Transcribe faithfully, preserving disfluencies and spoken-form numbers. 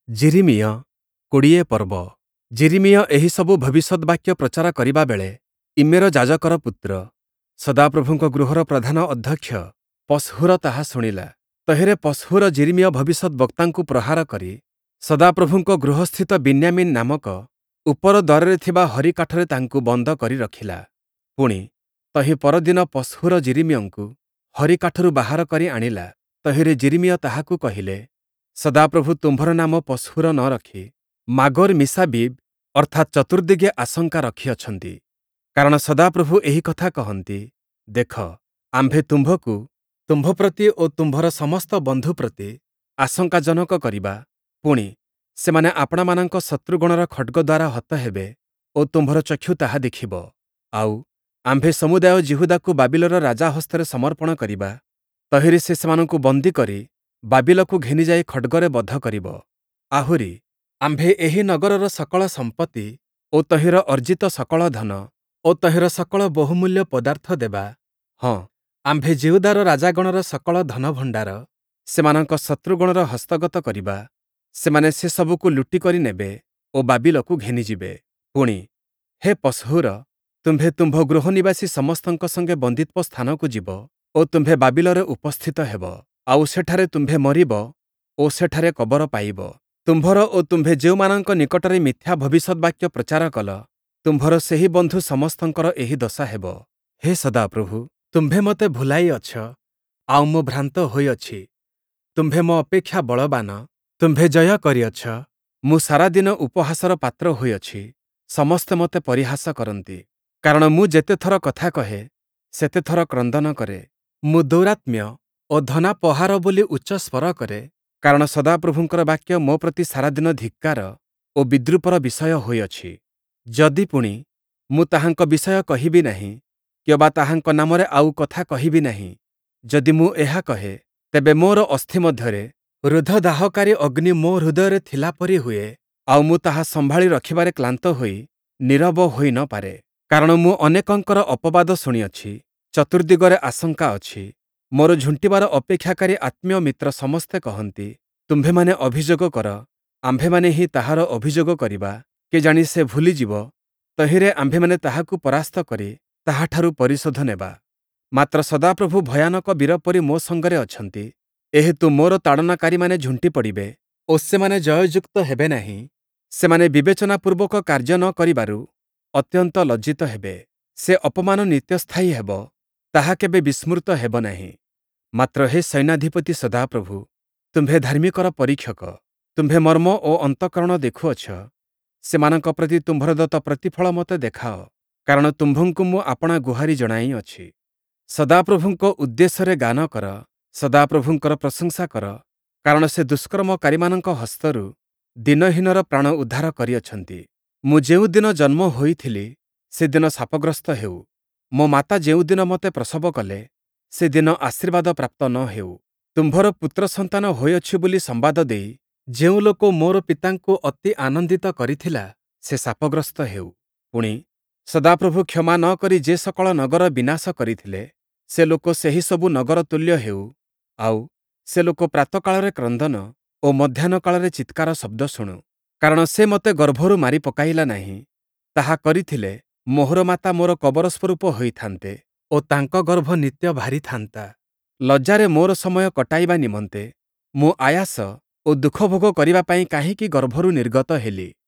ଯିରିମିୟ କୋଡ଼ିଏ ପର୍ବ। ଯିରିମିୟ ଏହି ସବୁ ଭବିଷ୍ୟତ୍ ବାକ୍ୟ ପ୍ରଚାର କରିବା ବେଳେ ଇମେର ଯାଜକର ପୁତ୍ର, ସଦାପ୍ରଭୁଙ୍କ ଗୃହର ପ୍ରଧାନ ଅଧ୍ୟକ୍ଷ ପଶ୍ହୁର ତାହା ଶୁଣିଲା। ତହିଁରେ ପଶ୍ହୁର ଯିରିମିୟ ଭବିଷ୍ୟତ୍ ବକ୍ତାଙ୍କୁ ପ୍ରହାର କରି ସଦାପ୍ରଭୁଙ୍କ ଗୃହସ୍ଥିତ ବିନ୍ୟାମିନ୍ ନାମକ ଉପର ଦ୍ୱାରରେ ଥିବା ହରିକାଠରେ ତାଙ୍କୁ ବନ୍ଦ କରି ରଖିଲା। ପୁଣି ତହିଁ ପରଦିନ ପଶ୍ହୁର ଯିରିମିୟଙ୍କୁ ହରିକାଠରୁ ବାହାର କରି ଆଣିଲା। ତହିଁରେ ଯିରିମିୟ ତାହାକୁ କହିଲେ, ସଦାପ୍ରଭୁ ତୁମ୍ଭର ନାମ ପଶ୍ହୁର ନ ରଖି ମାଗୋର୍ ମିସାବିବ୍ ଅର୍ଥାତ୍ ଚତୁର୍ଦ୍ଦିଗେ ଆଶଙ୍କା ରଖିଅଛନ୍ତି। କାରଣ ସଦାପ୍ରଭୁ ଏହି କଥା କହନ୍ତି, ଦେଖ, ଆମ୍ଭେ ତୁମ୍ଭକୁ ତୁମ୍ଭ ପ୍ରତି ଓ ତୁମ୍ଭର ସମସ୍ତ ବନ୍ଧୁ ପ୍ରତି ଆଶଙ୍କାଜନକ କରିବା। ପୁଣି ସେମାନେ ଆପଣମାନଙ୍କ ଶତ୍ରୁଗଣର ଖଡ୍ଗଦ୍ୱାରା ହତ ହେବେ ଓ ତୁମ୍ଭର ଚକ୍ଷୁ ତାହା ଦେଖିବ। ଆଉ ଆମ୍ଭେ ସମୁଦାୟ ଯିହୁଦାକୁ ବାବିଲର ରାଜା ହସ୍ତରେ ସମର୍ପଣ କରିବା। ତହିଁରେ ସେ ସେମାନଙ୍କୁ ବନ୍ଦୀ କରି ବାବିଲକୁ ଘେନିଯାଇ ଖଡ୍ଗରେ ବଧ କରିବ। ଆହୁରି ଆମ୍ଭେ ଏହି ନଗରର ସକଳ ସମ୍ପତ୍ତି ଓ ତହିଁର ଅର୍ଜିତ ସକଳ ଧନ ଓ ତହିଁର ସକଳ ବହୁମୂଲ୍ୟ ପଦାର୍ଥ ଦେବା। ହଁ, ଆମ୍ଭେ ଯିହୁଦାର ରାଜାଗଣର ସକଳ ଧନଭଣ୍ଡାର ସେମାନଙ୍କ ଶତ୍ରୁଗଣର ହସ୍ତଗତ କରିବା। ସେମାନେ ସେ ସବୁକୁ ଲୁଟି କରି ନେବେ ଓ ବାବିଲକୁ ଘେନିଯିବେ। ପୁଣି ହେ ପଶ୍ହୁର, ତୁମ୍ଭେ ତୁମ୍ଭ ଗୃହନିବାସୀ ସମସ୍ତଙ୍କ ସଙ୍ଗେ ବନ୍ଦିତ୍ୱ ସ୍ଥାନକୁ ଯିବ ଓ ତୁମ୍ଭେ ବାବିଲରେ ଉପସ୍ଥିତ ହେବ। ଆଉ ସେଠାରେ ତୁମ୍ଭେ ମରିବ ଓ ସେଠାରେ କବର ପାଇବ। ତୁମ୍ଭର ଓ ତୁମ୍ଭେ ଯେଉଁମାନଙ୍କ ନିକଟରେ ମିଥ୍ୟା ଭବିଷ୍ୟତ୍ ବାକ୍ୟ ପ୍ରଚାର କଲ, ତୁମ୍ଭର ସେହି ବନ୍ଧୁ ସମସ୍ତଙ୍କର ଏହି ଦଶା ହେବ। ହେ ସଦାପ୍ରଭୁ, ତୁମ୍ଭେ ମୋତେ ଭୁଲାଇଅଛ, ଆଉ ମୁଁ ଭ୍ରାନ୍ତ ହୋଇଅଛି। ତୁମ୍ଭେ ମୋ ଅପେକ୍ଷା ବଳବାନ, ତୁମ୍ଭେ ଜୟ କରିଅଛ। ମୁଁ ସାରାଦିନ ଉପହାସର ପାତ୍ର ହୋଇଅଛି। ସମସ୍ତେ ମୋତେ ପରିହାସ କରନ୍ତି। କାରଣ ମୁଁ ଯେତେଥର କଥା କହେ, ସେତେଥର କ୍ରନ୍ଦନ କରେ। ମୁଁ ଦୌରାତ୍ମ୍ୟ ଓ ଧନାପହାର ବୋଲି ଉଚ୍ଚ ସ୍ୱର କରେ। କାରଣ ସଦାପ୍ରଭୁଙ୍କର ବାକ୍ୟ ମୋ ପ୍ରତି ସାରାଦିନ ଧିକ୍କାର ଓ ବିଦ୍ରୂପର ବିଷୟ ହୋଇଅଛି। ଯଦି ପୁଣି ମୁଁ ତାହାଙ୍କ ବିଷୟ କହିବି ନାହିଁ, କିମ୍ବା ତାହାଙ୍କ ନାମରେ ଆଉ କଥା କହିବି ନାହିଁ, ଯଦି ମୁଁ ଏହା କହେ, ତେବେ ମୋର ଅସ୍ଥି ମଧ୍ୟରେ ରୁଦ୍ଧଦାହକାରୀ ଅଗ୍ନି ମୋ ହୃଦୟରେ ଥିଲା ପରି ହୁଏ, ଆଉ ମୁଁ ତାହା ସମ୍ଭାଳି ରଖିବାରେ କ୍ଳାନ୍ତ ହୋଇ ନୀରବ ହୋଇ ନ ପାରେ। କାରଣ ମୁଁ ଅନେକଙ୍କର ଅପବାଦ ଶୁଣିଅଛି, ଚତୁର୍ଦ୍ଦିଗରେ ଆଶଙ୍କା ଅଛି। ମୋର ଝୁଣ୍ଟିବାର ଅପେକ୍ଷାକାରୀ ଆତ୍ମୀୟ ମିତ୍ର ସମସ୍ତେ କହନ୍ତି, ତୁମ୍ଭେମାନେ ଅଭିଯୋଗ କର, ଆମ୍ଭେମାନେ ହିଁ ତାହାର ଅଭିଯୋଗ କରିବା। କେଜାଣି ସେ ଭୁଲିଯିବ, ତହିଁରେ ଆମ୍ଭେମାନେ ତାହାକୁ ପରାସ୍ତ କରି ତାହାଠାରୁ ପରିଶୋଧ ନେବା। ମାତ୍ର ସଦାପ୍ରଭୁ ଭୟାନକ ବୀର ପରି ମୋ ସଙ୍ଗରେ ଅଛନ୍ତି। ଏହେତୁ ମୋର ତାଡ଼ନାକାରୀମାନେ ଝୁଣ୍ଟି ପଡ଼ିବେ ଓ ସେମାନେ ଜୟଯୁକ୍ତ ହେବେ ନାହିଁ। ସେମାନେ ବିବେଚନାପୂର୍ବକ କାର୍ଯ୍ୟ ନ କରିବାରୁ ଅତ୍ୟନ୍ତ ଲଜ୍ଜିତ ହେବେ। ସେ ଅପମାନ ନିତ୍ୟସ୍ଥାୟୀ ହେବ, ତାହା କେବେ ବିସ୍ମୃତ ହେବ ନାହିଁ। ମାତ୍ର ହେ ସୈନ୍ୟାଧିପତି ସଦାପ୍ରଭୁ, ତୁମ୍ଭେ ଧାର୍ମିକର ପରୀକ୍ଷକ। ତୁମ୍ଭେ ମର୍ମ ଓ ଅନ୍ତଃକରଣ ଦେଖୁଅଛ। ସେମାନଙ୍କ ପ୍ରତି ତୁମ୍ଭର ଦତ୍ତ ପ୍ରତିଫଳ ମୋତେ ଦେଖାଅ। କାରଣ ତୁମ୍ଭଙ୍କୁ ମୁଁ ଆପଣା ଗୁହାରି ଜଣାଇଅଛି। ସଦାପ୍ରଭୁଙ୍କ ଉଦ୍ଦେଶ୍ୟରେ ଗାନ କର, ସଦାପ୍ରଭୁଙ୍କର ପ୍ରଶଂସା କର। କାରଣ ସେ ଦୁଷ୍କର୍ମକାରୀମାନଙ୍କ ହସ୍ତରୁ ଦୀନହୀନର ପ୍ରାଣ ଉଦ୍ଧାର କରିଅଛନ୍ତି। ମୁଁ ଯେଉଁଦିନ ଜନ୍ମ ହୋଇଥିଲି, ସେଦିନ ଶାପଗ୍ରସ୍ତ ହେଉ। ମୋ ମାତା ଯେଉଁଦିନ ମୋତେ ପ୍ରସବ କଲେ, ସେଦିନ ଆଶୀର୍ବାଦ ପ୍ରାପ୍ତ ନ ହେଉ। ତୁମ୍ଭର ପୁତ୍ର ସନ୍ତାନ ହୋଇଅଛି ବୋଲି ସମ୍ବାଦ ଦେଇ ଯେଉଁ ଲୋକ ମୋର ପିତାଙ୍କୁ ଅତି ଆନନ୍ଦିତ କରିଥିଲା, ସେ ଶାପଗ୍ରସ୍ତ ହେଉ। ପୁଣି ସଦାପ୍ରଭୁ କ୍ଷମା ନ କରି ଯେ ସକଳ ନଗର ବିନାଶ କରିଥିଲେ, ସେ ଲୋକ ସେହି ସବୁ ନଗର ତୁଲ୍ୟ ହେଉ। ଆଉ ସେ ଲୋକ ପ୍ରାତଃକାଳରେ କ୍ରନ୍ଦନ ଓ ମଧ୍ୟାହ୍ନ କାଳରେ ଚିତ୍କାର ଶବ୍ଦ ଶୁଣୁ। କାରଣ ସେ ମୋତେ ଗର୍ଭରୁ ମାରି ପକାଇଲା ନାହିଁ। ତାହା କରିଥିଲେ ମୋହର ମାତା ମୋର କବର ସ୍ୱରୂପ ହୋଇଥାନ୍ତେ ଓ ତାଙ୍କ ଗର୍ଭ ନିତ୍ୟ ଭାରିଥାନ୍ତା। ଲଜ୍ଜାରେ ମୋର ସମୟ କଟାଇବା ନିମନ୍ତେ ମୁଁ ଆୟାସ ଓ ଦୁଃଖ ଭୋଗ କରିବା ପାଇଁ କାହିଁକି ଗର୍ଭରୁ ନିର୍ଗତ ହେଲି।